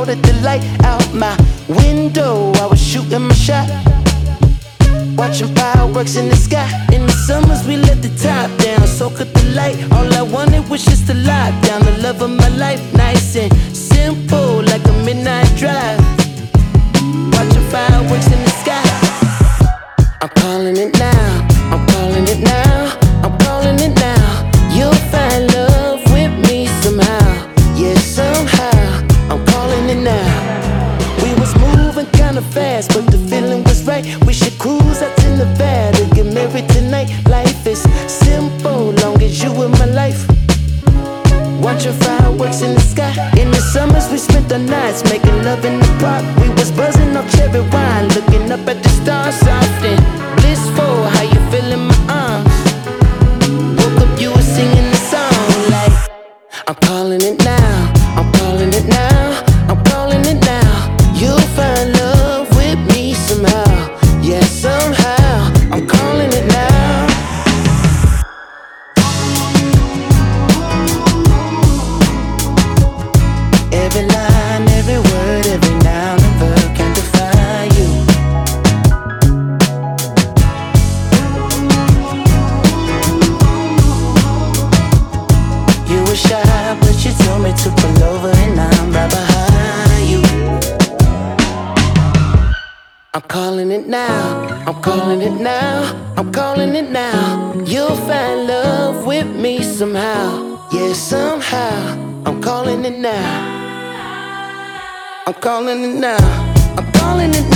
floated the light out my window. I was shooting my shot, watching fireworks in the sky. In the summers we let the top down, soak up the light. All I wanted was just to lock down the love of my life. Nice and simple, like a midnight drive, watching fireworks in the sky. I'm calling it now, I'm calling it now, I'm calling it now. You'll find love with me somehow, yeah, somehow. I'm calling it now. We was moving kinda fast, but the feeling was right. We should cruise out to Nevada, get married tonight. Life is simple, long as you in my life. Watching fireworks in the sky. In the summers we spent our nights making love in the park. We was buzzing off cherry wine, looking up at the stars, soft and blissful. How you feel in my arms? Woke up, you were singing the song like, I'm calling it now, I'm calling it now, I'm calling it now. You'll find love with me somehow, yeah, somehow. I'm calling it now. Every line, every word, every noun and verb can define you. You were shy, but you told me to pull over, and I'm right behind you. I'm calling it now, I'm calling it now, I'm calling it now. You'll find love with me somehow, yeah, somehow. I'm calling it now, I'm calling it now, I'm calling it now.